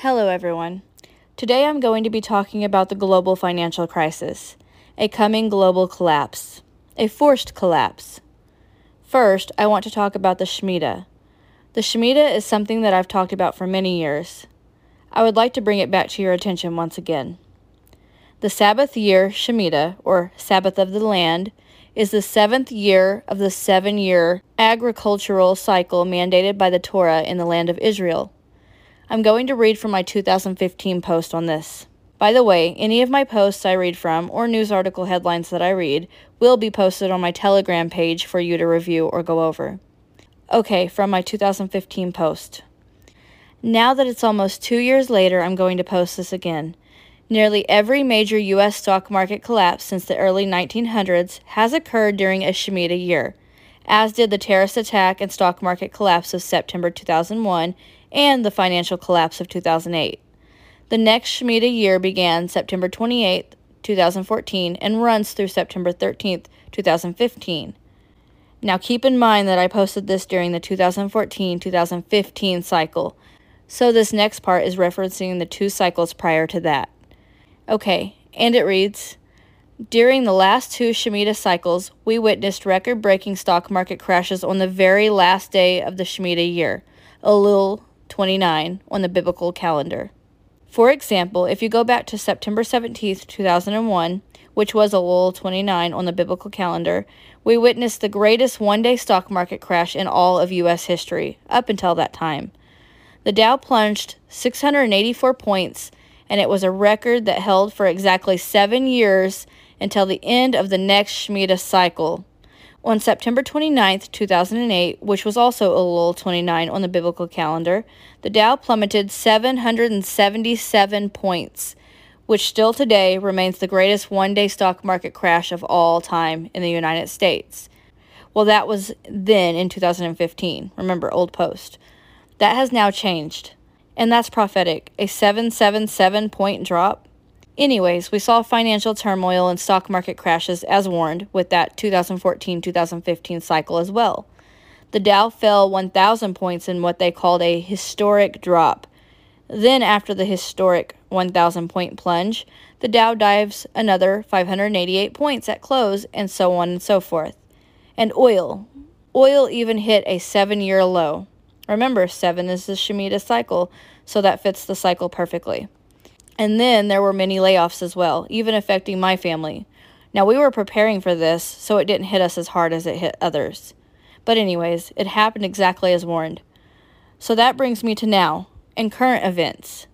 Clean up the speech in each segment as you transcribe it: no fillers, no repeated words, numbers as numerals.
Hello, everyone. Today I'm going to be talking about the global financial crisis, a coming global collapse, a forced collapse. First, I want to talk about the Shemitah. The Shemitah is something that I've talked about for many years. I would like to bring it back to your attention once again. The Sabbath year Shemitah, or Sabbath of the land, is the 7th year of the 7-year agricultural cycle mandated by the Torah in the land of Israel. I'm going to read from my 2015 post on this. By the way, any of my posts I read from, or news article headlines that I read, will be posted on my Telegram page for you to review or go over. Okay, from my 2015 post. Now that it's almost 2 years later, I'm going to post this again. Nearly every major U.S. stock market collapse since the early 1900s has occurred during a Shemitah year, as did the terrorist attack and stock market collapse of September 2001 and the financial collapse of 2008. The next Shemitah year began September 28, 2014, and runs through September 13, 2015. Now keep in mind that I posted this during the 2014-2015 cycle, so this next part is referencing the 2 cycles prior to that. Okay, and it reads, during the last 2 Shemitah cycles, we witnessed record-breaking stock market crashes on the very last day of the Shemitah year, Elul 29 on the biblical calendar. For example, if you go back to September 17, 2001, which was Elul 29 on the biblical calendar, we witnessed the greatest one-day stock market crash in all of U.S. history, up until that time. The Dow plunged 684 points, and it was a record that held for exactly 7 years until the end of the next Shemitah cycle. On September 29, 2008, which was also Elul 29 on the biblical calendar, the Dow plummeted 777 points, which still today remains the greatest one-day stock market crash of all time in the United States. Well, that was then in 2015. Remember, old post. That has now changed. And that's prophetic, a 777-point drop. Anyways, we saw financial turmoil and stock market crashes as warned with that 2014-2015 cycle as well. The Dow fell 1,000 points in what they called a historic drop. Then after the historic 1,000-point plunge, the Dow dives another 588 points at close, and so on and so forth. And oil even hit a 7-year low. Remember, 7 is the Shemitah cycle, so that fits the cycle perfectly. And then there were many layoffs as well, even affecting my family. Now, we were preparing for this, so it didn't hit us as hard as it hit others. But anyways, it happened exactly as warned. So that brings me to now, and current events,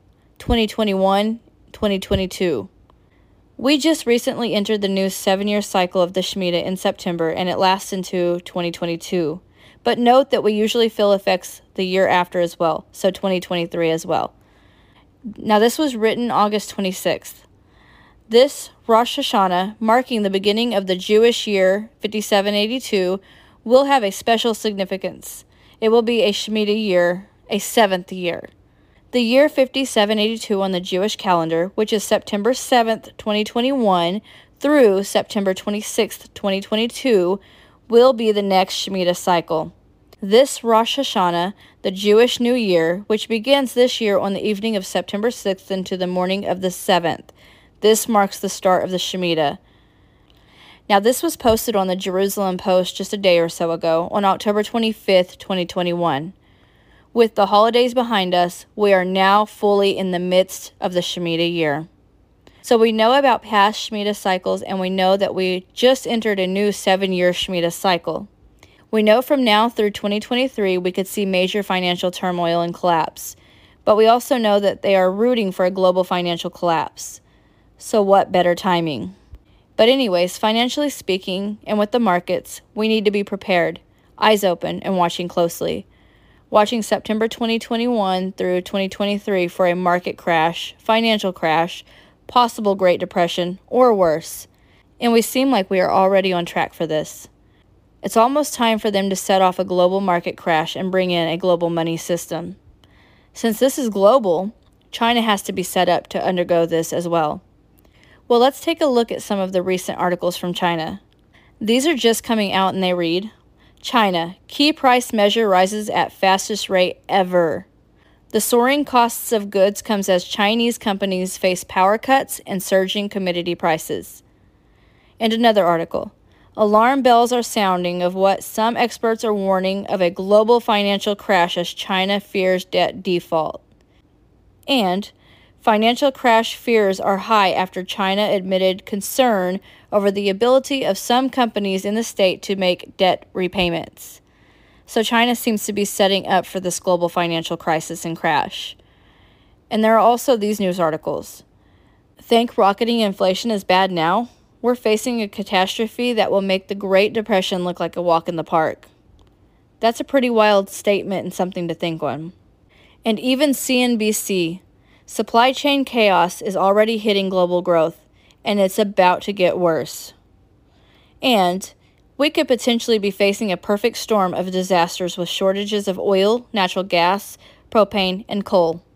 2021, 2022. We just recently entered the new 7-year cycle of the Shemitah in September, and it lasts into 2022. But note that we usually feel effects the year after as well, so 2023 as well. Now, this was written August 26th. This Rosh Hashanah, marking the beginning of the Jewish year 5782, will have a special significance. It will be a Shemitah year, a 7th year. The year 5782 on the Jewish calendar, which is September 7th, 2021 through September 26th, 2022, will be the next Shemitah cycle. This Rosh Hashanah, the Jewish New Year, which begins this year on the evening of September 6th into the morning of the 7th. This marks the start of the Shemitah. Now, this was posted on the Jerusalem Post just a day or so ago on October 25th, 2021. With the holidays behind us, we are now fully in the midst of the Shemitah year. So we know about past Shemitah cycles, and we know that we just entered a new 7-year Shemitah cycle. We know from now through 2023 we could see major financial turmoil and collapse, but we also know that they are rooting for a global financial collapse. So what better timing? But anyways, financially speaking, and with the markets, we need to be prepared, eyes open, and watching closely. Watching September 2021 through 2023 for a market crash, financial crash, possible Great Depression, or worse. And we seem like we are already on track for this. It's almost time for them to set off a global market crash and bring in a global money system. Since this is global, China has to be set up to undergo this as well. Well, let's take a look at some of the recent articles from China. These are just coming out and they read, China, key price measure rises at fastest rate ever. The soaring costs of goods comes as Chinese companies face power cuts and surging commodity prices. And another article. Alarm bells are sounding of what some experts are warning of a global financial crash as China fears debt default. And financial crash fears are high after China admitted concern over the ability of some companies in the state to make debt repayments. So China seems to be setting up for this global financial crisis and crash. And there are also these news articles. Think rocketing inflation is bad now? We're facing a catastrophe that will make the Great Depression look like a walk in the park. That's a pretty wild statement and something to think on. And even CNBC, supply chain chaos is already hitting global growth, and it's about to get worse. And we could potentially be facing a perfect storm of disasters with shortages of oil, natural gas, propane, and coal.